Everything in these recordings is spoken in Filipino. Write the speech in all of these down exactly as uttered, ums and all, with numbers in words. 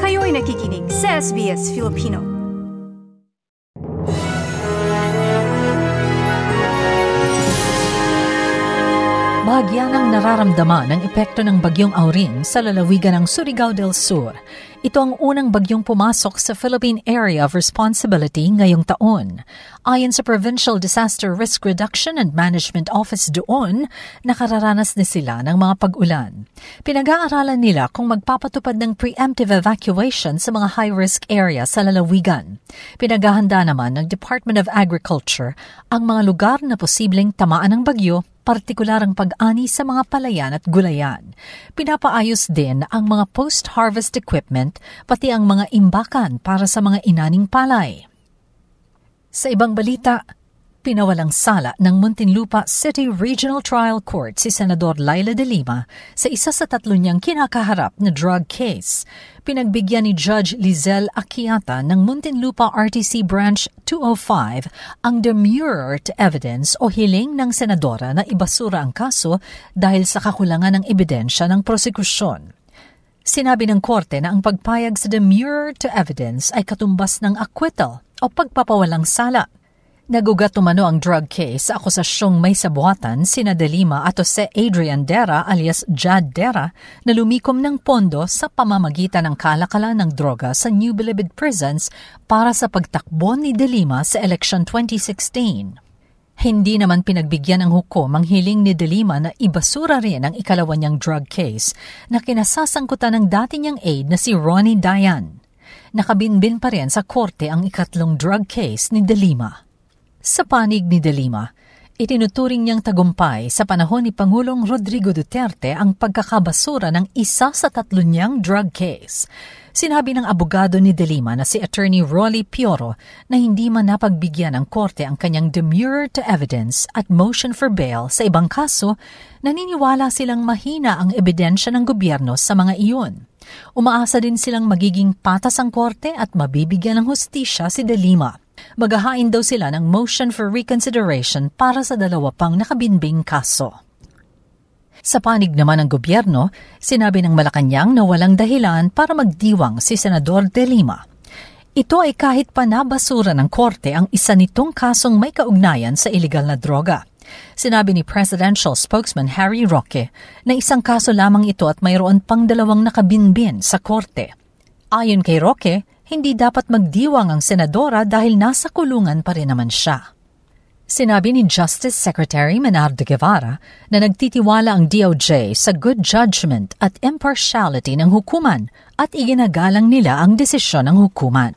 Kayo'y nakikinig sa S B S Filipino. Bahagya ng nararamdaman ang epekto ng bagyong Aurin sa lalawigan ng Surigao del Sur. Ito ang unang bagyong pumasok sa Philippine Area of Responsibility ngayong taon. Ayon sa Provincial Disaster Risk Reduction and Management Office doon, nakararanas na sila ng mga pag-ulan. Pinag-aaralan nila kung magpapatupad ng preemptive evacuation sa mga high-risk area sa lalawigan. Pinaghahanda naman ng Department of Agriculture ang mga lugar na posibleng tamaan ng bagyo, partikular ang pag-ani sa mga palayan at gulayan. Pinapaayos din ang mga post-harvest equipment, pati ang mga imbakan para sa mga inaning palay. Sa ibang balita, pinawalang sala ng Muntinlupa City Regional Trial Court si Senador Leila de Lima sa isa sa tatlo niyang kinakaharap na drug case. Pinagbigyan ni Judge Lizelle Aquiata ng Muntinlupa R T C Branch two oh five ang demurrer to evidence o hiling ng senadora na ibasura ang kaso dahil sa kakulangan ng ebidensya ng prosekusyon. Sinabi ng korte na ang pagpayag sa demurrer to evidence ay katumbas ng acquittal o pagpapawalang sala. Nagugat umano ang drug case sa akusasyong may sabuatan sina De Lima at Jose Adrian Dera alias Jad Dera na lumikom ng pondo sa pamamagitan ng kalakalan ng droga sa New Bilibid Prisons para sa pagtakbo ni De Lima sa election twenty sixteen. Hindi naman pinagbigyan ng hukom ang hiling ni De Lima na ibasura rin ang ikalawa niyang drug case na kinasasangkutan ng dati niyang aide na si Ronnie Dayan. Nakabinbin pa rin sa korte ang ikatlong drug case ni De Lima. Sa panig ni De Lima, itinuturing niyang tagumpay sa panahon ni Pangulong Rodrigo Duterte ang pagkakabasura ng isa sa tatlo niyang drug case. Sinabi ng abogado ni De Lima na si Attorney Rolly Pioro na hindi man napagbigyan ng korte ang kanyang demurrer to evidence at motion for bail sa ibang kaso, naniniwala silang mahina ang ebidensya ng gobyerno sa mga iyon. Umaasa din silang magiging patas ang korte at mabibigyan ng hustisya si De Lima. Maghahain daw sila ng motion for reconsideration para sa dalawa pang nakabinbing kaso. Sa panig naman ng gobyerno, sinabi ng Malacanang na walang dahilan para magdiwang si Senador De Lima. Ito ay kahit pa nabasura ng korte ang isa nitong kasong may kaugnayan sa iligal na droga. Sinabi ni Presidential Spokesman Harry Roque na isang kaso lamang ito at mayroon pang dalawang nakabinbin sa korte. Ayon kay Roque, hindi dapat magdiwang ang senadora dahil nasa kulungan pa rin naman siya. Sinabi ni Justice Secretary Menardo Guevara na nagtitiwala ang D O J sa good judgment at impartiality ng hukuman at iginagalang nila ang desisyon ng hukuman.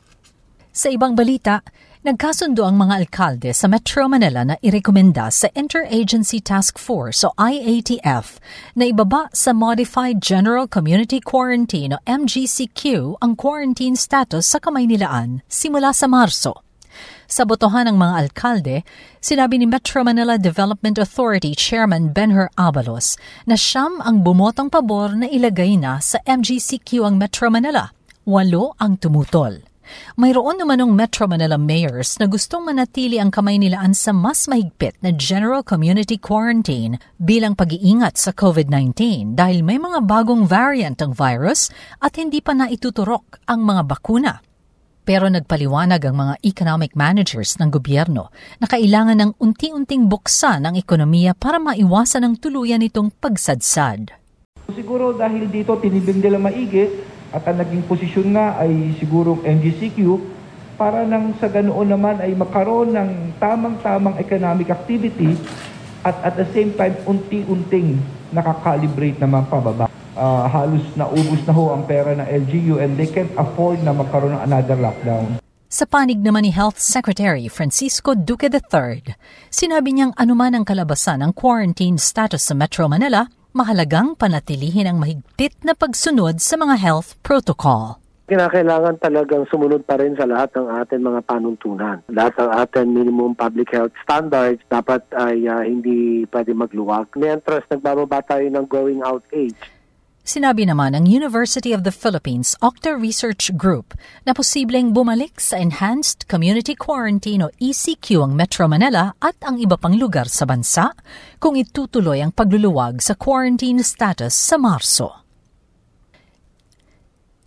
Sa ibang balita, nagkasundo ang mga alkalde sa Metro Manila na irekomenda sa Interagency Task Force o I A T F na ibaba sa Modified General Community Quarantine o M G C Q ang quarantine status sa Kamaynilaan simula sa Marso. Sa botohan ng mga alkalde, sinabi ni Metro Manila Development Authority Chairman Benher Abalos na siyam ang bumotong pabor na ilagay na sa M G C Q ang Metro Manila, walo ang tumutol. Mayroon namanong Metro Manila mayors na gustong manatili ang Kamaynilaan sa mas mahigpit na General Community Quarantine bilang pag-iingat sa COVID nineteen dahil may mga bagong variant ng virus at hindi pa naituturok ang mga bakuna. Pero nagpaliwanag ang mga economic managers ng gobyerno na kailangan ng unti-unting buksan ang ekonomiya para maiwasan ang tuluyan nitong pagsadsad. Siguro dahil dito tinibing nila maigi at ang naging posisyon nga ay siguro M G C Q para nang sa ganoon naman ay makaroon ng tamang-tamang economic activity at at the same time unti-unting nakakalibrate naman pababa. Uh, halos naubos na ho ang pera ng L G U and they can't afford na magkaroon ng another lockdown. Sa panig naman ni Health Secretary Francisco Duque the third, sinabi niyang anuman ang kalabasan ng quarantine status sa Metro Manila, mahalagang panatilihin ang mahigpit na pagsunod sa mga health protocol. Kinakailangan talagang sumunod pa rin sa lahat ng ating mga panuntunan. Lahat ng ating minimum public health standards dapat ay uh, hindi pwede magluwag. Mientras nagbababa tayo ng going out age. Sinabi naman ng University of the Philippines Octa Research Group na posibleng bumalik sa Enhanced Community Quarantine o E C Q ang Metro Manila at ang iba pang lugar sa bansa kung itutuloy ang pagluluwag sa quarantine status sa Marso.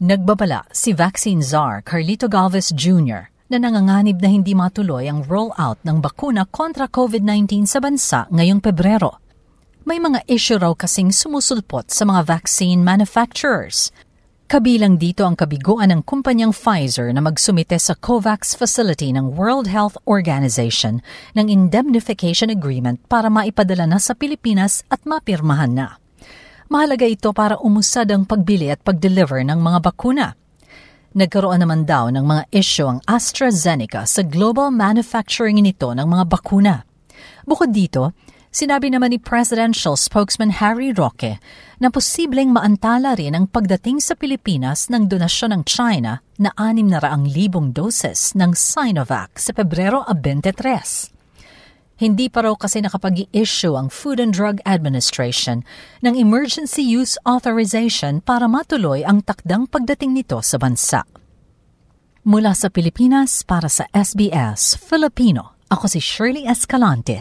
Nagbabala si vaccine czar Carlito Galvez Junior na nanganganib na hindi matuloy ang rollout ng bakuna kontra COVID nineteen sa bansa ngayong Pebrero. May mga issue raw kasing sumusulpot sa mga vaccine manufacturers. Kabilang dito ang kabiguan ng kumpanyang Pfizer na magsumite sa COVAX facility ng World Health Organization ng indemnification agreement para maipadala na sa Pilipinas at mapirmahan na. Mahalaga ito para umusad ang pagbili at pag-deliver ng mga bakuna. Nagkaroon naman daw ng mga issue ang AstraZeneca sa global manufacturing nito ng mga bakuna. Bukod dito, sinabi naman ni Presidential Spokesman Harry Roque na posibleng maantala rin ang pagdating sa Pilipinas ng donasyon ng China na anim na raang libong doses ng Sinovac sa Pebrero twenty-three. Hindi pa raw kasi nakapag-i-issue ang Food and Drug Administration ng emergency use authorization para matuloy ang takdang pagdating nito sa bansa. Mula sa Pilipinas para sa S B S Filipino, ako si Shirley Escalante.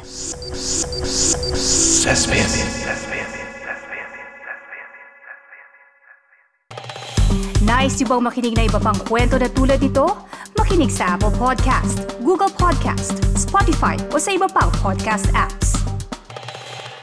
S B S. Nice yung bang makinig na iba pang kwento na tulad ito? Makinig sa Apple Podcast, Google Podcast, Spotify o sa iba pang podcast apps.